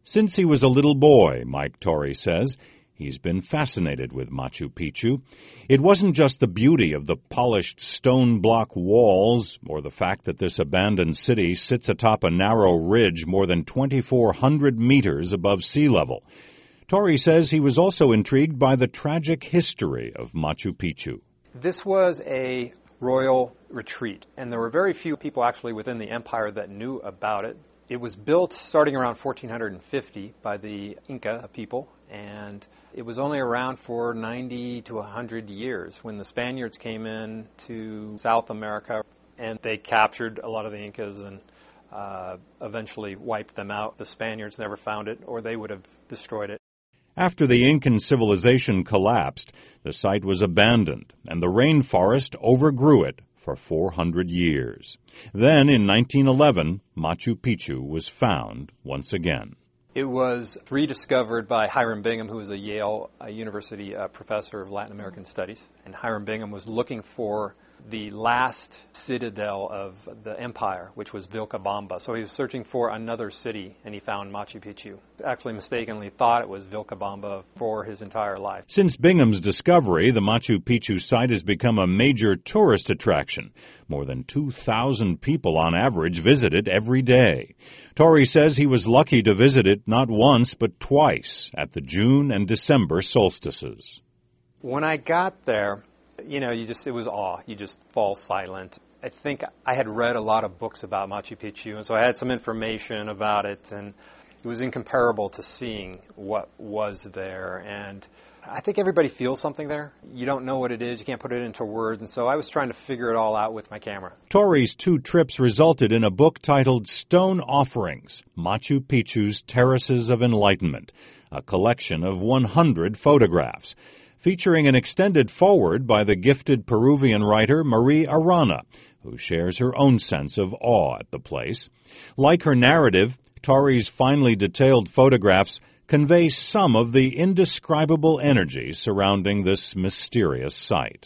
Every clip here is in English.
Since he was a little boy, Mike Torrey says, he's been fascinated with Machu Picchu. It wasn't just the beauty of the polished stone block walls or the fact that this abandoned city sits atop a narrow ridge more than 2,400 meters above sea level. Torrey says he was also intrigued by the tragic history of Machu Picchu. This was a royal retreat, and there were very few people actually within the empire that knew about it. It was built starting around 1450 by the Inca people, and it was only around for 90 to 100 years when the Spaniards came in to South America, and they captured a lot of the Incas and eventually wiped them out. The Spaniards never found it, or they would have destroyed it. After the Incan civilization collapsed, the site was abandoned, and the rainforest overgrew it for 400 years. Then, in 1911, Machu Picchu was found once again. It was rediscovered by Hiram Bingham, who was a Yale University professor of Latin American Studies. And Hiram Bingham was looking for the last citadel of the empire, which was Vilcabamba. So he was searching for another city, and he found Machu Picchu. Actually mistakenly thought it was Vilcabamba for his entire life. Since Bingham's discovery, the Machu Picchu site has become a major tourist attraction. More than 2,000 people on average visit it every day. Torrey says he was lucky to visit it not once but twice at the June and December solstices. When I got there, it was awe. You just fall silent. I think I had read a lot of books about Machu Picchu, and so I had some information about it, and it was incomparable to seeing what was there. And I think everybody feels something there. You don't know what it is. You can't put it into words, and so I was trying to figure it all out with my camera. Torrey's 2 trips resulted in a book titled Stone Offerings, Machu Picchu's Terraces of Enlightenment, a collection of 100 photographs, featuring an extended foreword by the gifted Peruvian writer Marie Arana, who shares her own sense of awe at the place. Like her narrative, Torrey's finely detailed photographs convey some of the indescribable energy surrounding this mysterious site.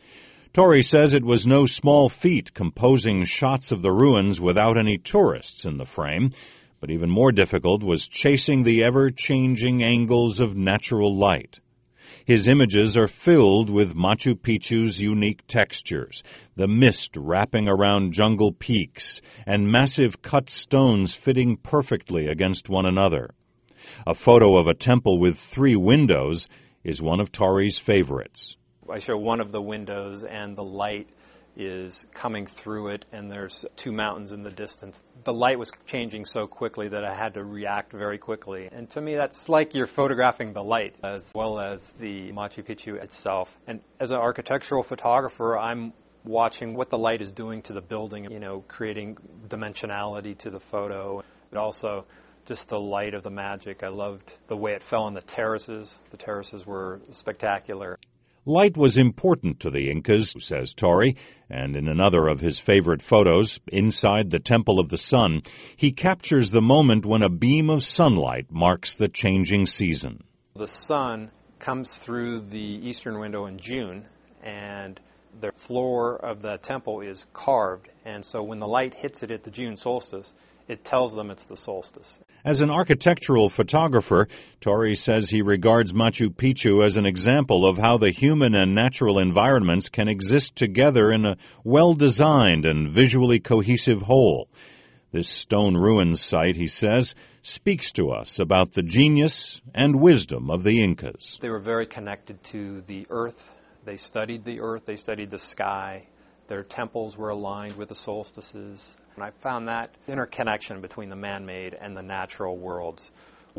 Torrey says it was no small feat composing shots of the ruins without any tourists in the frame, but even more difficult was chasing the ever-changing angles of natural light. His images are filled with Machu Picchu's unique textures, the mist wrapping around jungle peaks, and massive cut stones fitting perfectly against one another. A photo of a temple with 3 windows is one of Torrey's favorites. I show one of the windows, and the light is coming through it, and there's 2 mountains in the distance. The light was changing so quickly that I had to react very quickly. And to me, that's like you're photographing the light as well as the Machu Picchu itself. And as an architectural photographer, I'm watching what the light is doing to the building, creating dimensionality to the photo. But also just the light of the magic. I loved the way it fell on the terraces. The terraces were spectacular. Light was important to the Incas, says Torrey, and in another of his favorite photos, inside the Temple of the Sun, he captures the moment when a beam of sunlight marks the changing season. The sun comes through the eastern window in June, and the floor of the temple is carved, and so when the light hits it at the June solstice, it tells them it's the solstice. As an architectural photographer, Torrey says he regards Machu Picchu as an example of how the human and natural environments can exist together in a well-designed and visually cohesive whole. This stone ruins site, he says, speaks to us about the genius and wisdom of the Incas. They were very connected to the earth. They studied the earth. They studied the sky. Their temples were aligned with the solstices. And I found that interconnection between the man-made and the natural worlds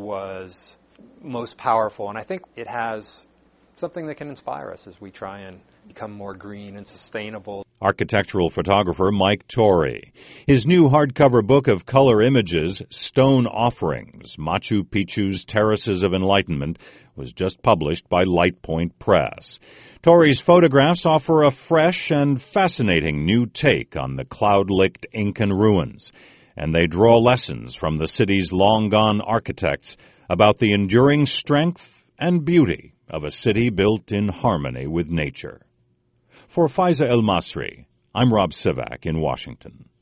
was most powerful. And I think it has something that can inspire us as we try and become more green and sustainable. Architectural photographer Mike Torrey. His new hardcover book of color images, Stone Offerings, Machu Picchu's Terraces of Enlightenment, was just published by Lightpoint Press. Torrey's photographs offer a fresh and fascinating new take on the cloud-licked Incan ruins, and they draw lessons from the city's long-gone architects about the enduring strength and beauty of a city built in harmony with nature. For Faiza El Masri, I'm Rob Sivak in Washington.